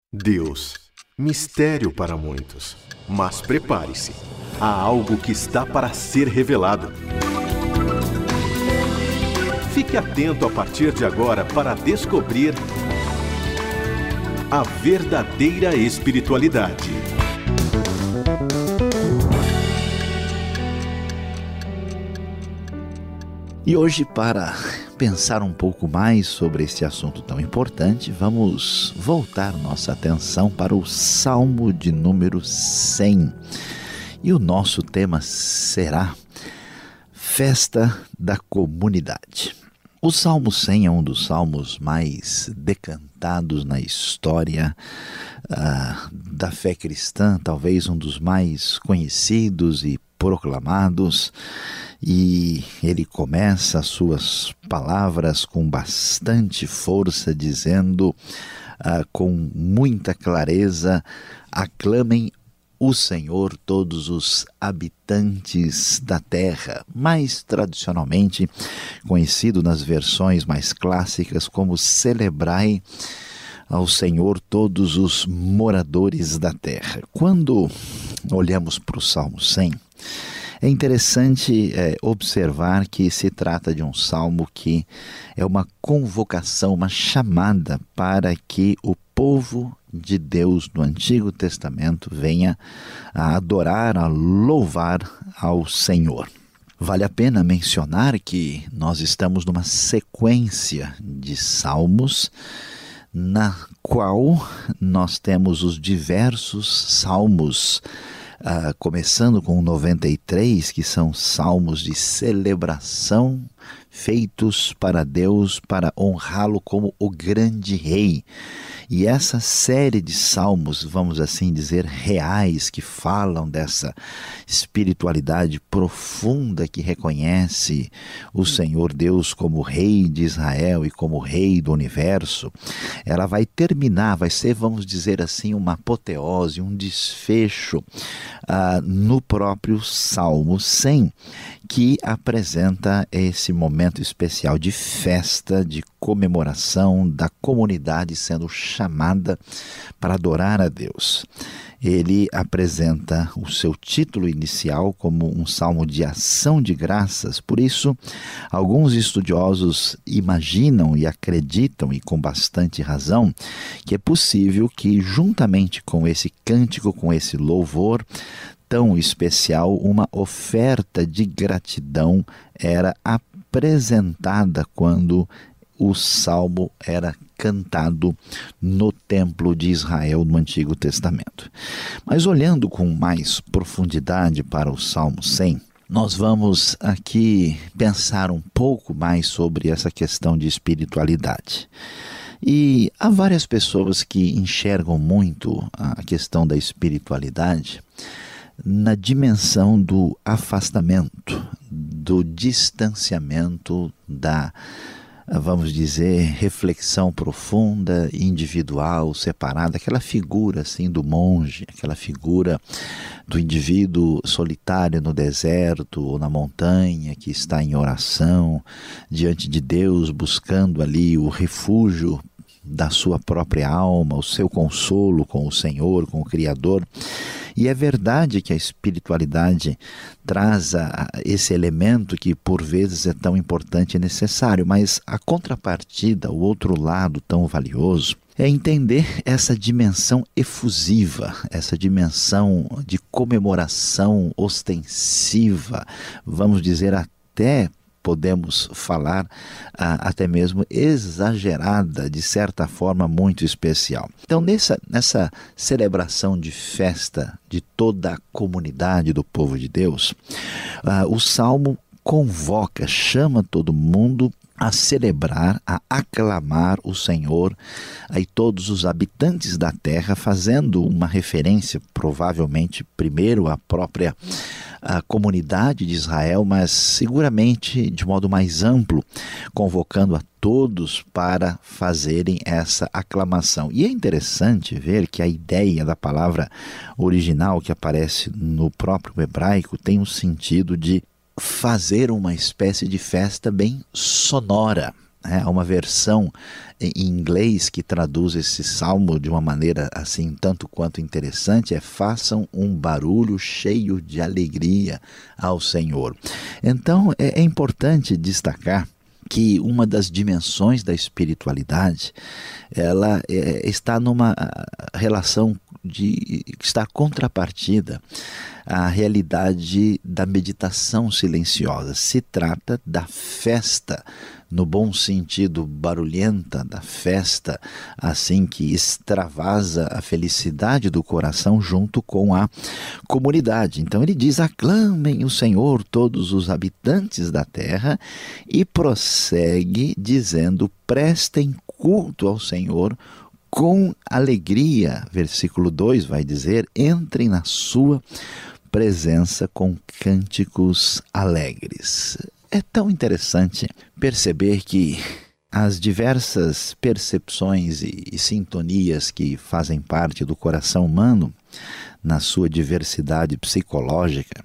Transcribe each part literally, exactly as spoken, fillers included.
Deus, mistério para muitos. Mas prepare-se, há algo que está para ser revelado. Fique atento a partir de agora para descobrir a verdadeira espiritualidade. E hoje, para pensar um pouco mais sobre esse assunto tão importante, vamos voltar nossa atenção para o Salmo de número cem. E o nosso tema será Festa da Comunidade. O Salmo cem é um dos salmos mais decantados na história uh, da fé cristã, talvez um dos mais conhecidos e proclamados, e ele começa as suas palavras com bastante força, dizendo uh, com muita clareza: aclamem o Senhor todos os habitantes da terra, mais tradicionalmente conhecido nas versões mais clássicas como celebrai ao Senhor todos os moradores da terra. Quando olhamos para o Salmo cem, é interessante é, observar que se trata de um salmo que é uma convocação, uma chamada para que o povo de Deus do Antigo Testamento venha a adorar, a louvar ao Senhor. Vale a pena mencionar que nós estamos numa sequência de salmos na qual nós temos os diversos salmos, Uh, começando com o noventa e três, que são salmos de celebração feitos para Deus, para honrá-lo como o grande rei. E essa série de salmos, vamos assim dizer, reais, que falam dessa espiritualidade profunda que reconhece o Senhor Deus como rei de Israel e como rei do universo, ela vai terminar, vai ser, vamos dizer assim, uma apoteose, um desfecho uh, no próprio Salmo cem, que apresenta esse momento especial de festa, de comemoração da comunidade sendo chamada para adorar a Deus. Ele apresenta o seu título inicial como um salmo de ação de graças. Por isso, alguns estudiosos imaginam e acreditam, e com bastante razão, que é possível que, juntamente com esse cântico, com esse louvor tão especial, uma oferta de gratidão era apresentada quando o salmo era cantado no templo de Israel no Antigo Testamento. Mas olhando com mais profundidade para o Salmo cem, nós vamos aqui pensar um pouco mais sobre essa questão de espiritualidade. E há várias pessoas que enxergam muito a questão da espiritualidade na dimensão do afastamento, do distanciamento, da, vamos dizer, reflexão profunda, individual, separada, aquela figura assim do monge, aquela figura do indivíduo solitário no deserto ou na montanha, que está em oração diante de Deus, buscando ali o refúgio da sua própria alma, o seu consolo com o Senhor, com o Criador. E é verdade que a espiritualidade traz a, esse elemento que por vezes é tão importante e necessário, mas a contrapartida, o outro lado tão valioso, é entender essa dimensão efusiva, essa dimensão de comemoração ostensiva, vamos dizer até, podemos falar ah, até mesmo exagerada, de certa forma muito especial. Então, nessa, nessa celebração de festa de toda a comunidade do povo de Deus, ah, o Salmo convoca, chama todo mundo a celebrar, a aclamar o Senhor, aí todos os habitantes da terra, fazendo uma referência, provavelmente, primeiro à própria a comunidade de Israel, mas seguramente de modo mais amplo, convocando a todos para fazerem essa aclamação. E é interessante ver que a ideia da palavra original que aparece no próprio hebraico tem um sentido de fazer uma espécie de festa bem sonora. É, há uma versão em inglês que traduz esse salmo de uma maneira assim tanto quanto interessante, é: façam um barulho cheio de alegria ao Senhor. Então é, é importante destacar que uma das dimensões da espiritualidade, ela é, está numa relação de estar contrapartida à realidade da meditação silenciosa. Se trata da festa, no bom sentido barulhenta, da festa assim que extravasa a felicidade do coração junto com a comunidade. Então ele diz: aclamem o Senhor todos os habitantes da terra, e prossegue dizendo: prestem culto ao Senhor com alegria. Versículo dois vai dizer: entrem na sua presença com cânticos alegres. É tão interessante perceber que as diversas percepções e, e sintonias que fazem parte do coração humano, na sua diversidade psicológica,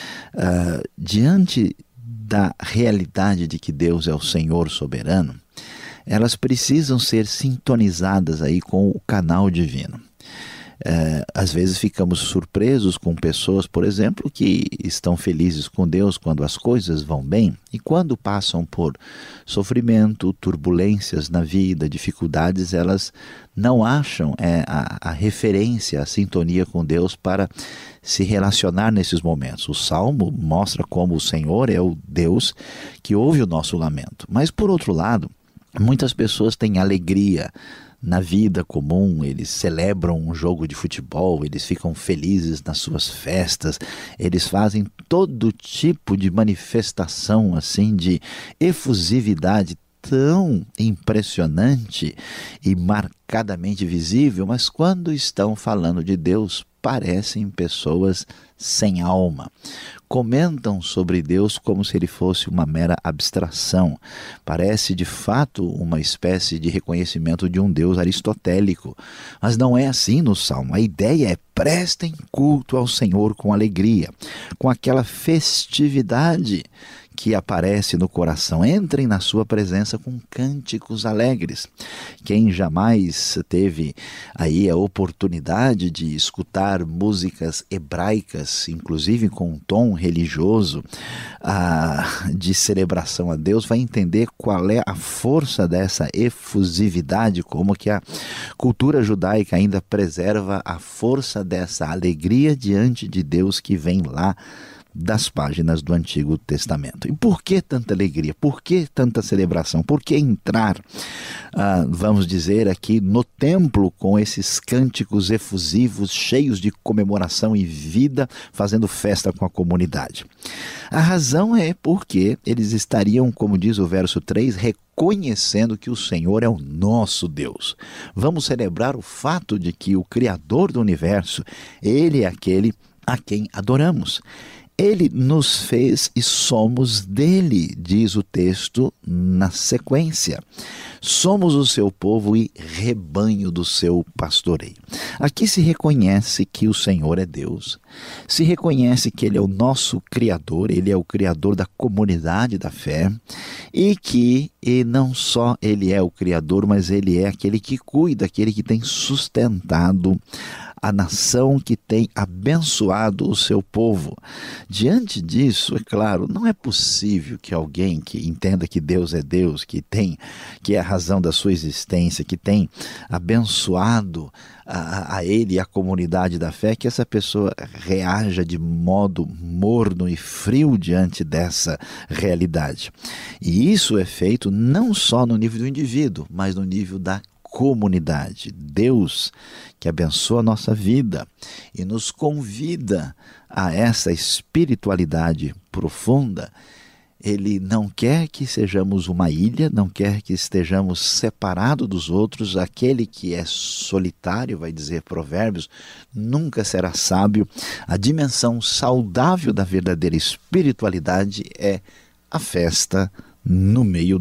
uh, diante da realidade de que Deus é o Senhor soberano, elas precisam ser sintonizadas aí com o canal divino. É, às vezes ficamos surpresos com pessoas, por exemplo, que estão felizes com Deus quando as coisas vão bem, e quando passam por sofrimento, turbulências na vida, dificuldades, elas não acham é, a, a referência, a sintonia com Deus para se relacionar nesses momentos. O Salmo mostra como o Senhor é o Deus que ouve o nosso lamento. Mas, por outro lado, muitas pessoas têm alegria na vida comum, eles celebram um jogo de futebol, eles ficam felizes nas suas festas, eles fazem todo tipo de manifestação assim de efusividade tão impressionante e marcadamente visível, mas quando estão falando de Deus, parecem pessoas sem alma. Comentam sobre Deus como se ele fosse uma mera abstração. Parece de fato uma espécie de reconhecimento de um Deus aristotélico. Mas não é assim no Salmo. A ideia é: prestem culto ao Senhor com alegria, com aquela festividade que aparece no coração. Entrem na sua presença com cânticos alegres. Quem jamais teve aí a oportunidade de escutar músicas hebraicas, inclusive com um tom religioso, ah, de celebração a Deus, vai entender qual é a força dessa efusividade, como que a cultura judaica ainda preserva a força dessa alegria diante de Deus que vem lá das páginas do Antigo Testamento. E por que tanta alegria? Por que tanta celebração? Por que entrar, ah, vamos dizer aqui, no templo com esses cânticos efusivos, cheios de comemoração e vida, fazendo festa com a comunidade? A razão é porque eles estariam, como diz o verso três, reconhecendo que o Senhor é o nosso Deus. Vamos celebrar o fato de que o Criador do universo, Ele é aquele a quem adoramos. Ele nos fez e somos dele, diz o texto na sequência. Somos o seu povo e rebanho do seu pastoreio. Aqui se reconhece que o Senhor é Deus, se reconhece que Ele é o nosso Criador, Ele é o Criador da comunidade da fé, e que e não só Ele é o Criador, mas Ele é aquele que cuida, aquele que tem sustentado a nação, que tem abençoado o seu povo. Diante disso, é claro, não é possível que alguém que entenda que Deus é Deus, que tem, que é a razão da sua existência, que tem abençoado a, a ele e a comunidade da fé, que essa pessoa reaja de modo morno e frio diante dessa realidade. E isso é feito não só no nível do indivíduo, mas no nível da comunidade. Deus, que abençoa a nossa vida e nos convida a essa espiritualidade profunda, Ele não quer que sejamos uma ilha, não quer que estejamos separados dos outros. Aquele que é solitário, vai dizer Provérbios, nunca será sábio. A dimensão saudável da verdadeira espiritualidade é a festa no meio da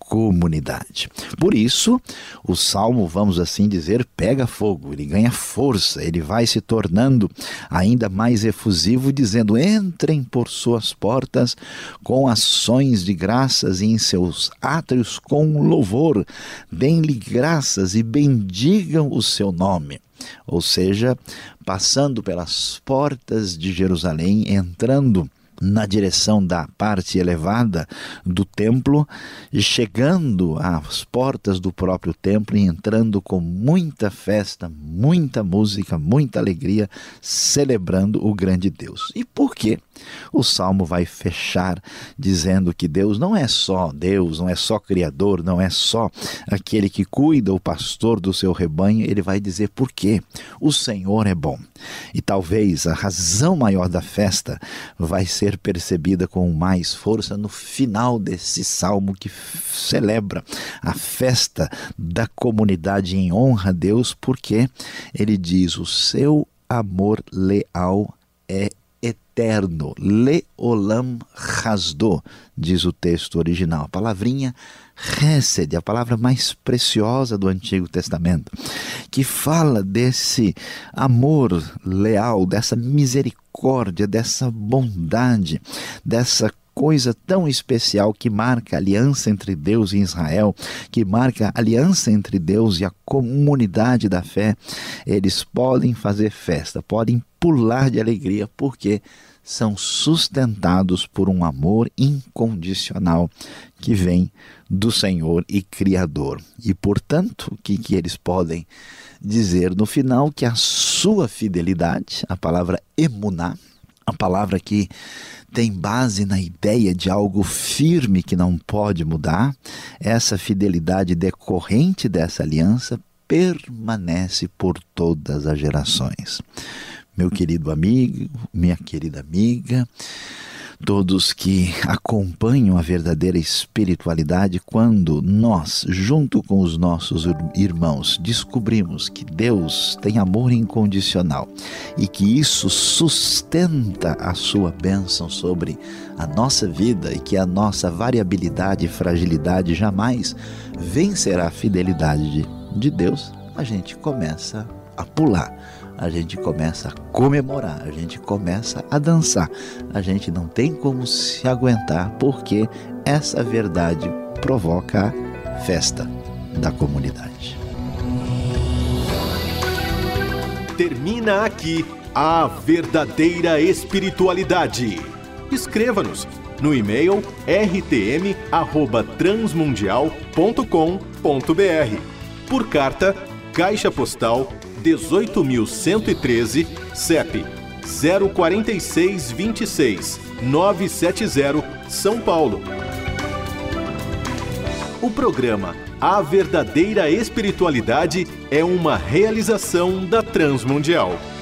comunidade. Por isso, o salmo, vamos assim dizer, pega fogo, ele ganha força, ele vai se tornando ainda mais efusivo, dizendo: entrem por suas portas com ações de graças e em seus átrios com louvor, deem-lhe graças e bendigam o seu nome. Ou seja, passando pelas portas de Jerusalém, entrando na direção da parte elevada do templo, e chegando às portas do próprio templo e entrando com muita festa, muita música, muita alegria, celebrando o grande Deus. E por quê? O Salmo vai fechar dizendo que Deus não é só Deus, não é só Criador, não é só aquele que cuida, o pastor do seu rebanho. Ele vai dizer por quê. O Senhor é bom. E talvez a razão maior da festa vai ser percebida com mais força no final desse salmo que celebra a festa da comunidade em honra a Deus, porque ele diz: o seu amor leal é eterno. Leolam Hasdo, diz o texto original. A palavrinha Hesed, a palavra mais preciosa do Antigo Testamento, que fala desse amor leal, dessa misericórdia, dessa bondade, dessa coisa tão especial que marca a aliança entre Deus e Israel, que marca a aliança entre Deus e a comunidade da fé. Eles podem fazer festa, podem pular de alegria, porque são sustentados por um amor incondicional que vem do Senhor e Criador. E, portanto, o que, que eles podem dizer no final? Que a sua fidelidade, a palavra emuná, a palavra que tem base na ideia de algo firme que não pode mudar, essa fidelidade decorrente dessa aliança permanece por todas as gerações. Meu querido amigo, minha querida amiga, todos que acompanham a verdadeira espiritualidade, quando nós, junto com os nossos irmãos, descobrimos que Deus tem amor incondicional e que isso sustenta a sua bênção sobre a nossa vida e que a nossa variabilidade e fragilidade jamais vencerá a fidelidade de, de Deus, a gente começa a pular. A gente começa a comemorar, a gente começa a dançar. A gente não tem como se aguentar, porque essa verdade provoca a festa da comunidade. Termina aqui a verdadeira espiritualidade. Escreva-nos no e-mail r t m arroba transmundial ponto com ponto b r. Por carta, Caixa Postal dezoito mil cento e treze, C E P zero quatro seis dois seis nove sete zero, São Paulo. O programa A Verdadeira Espiritualidade é uma realização da Transmundial.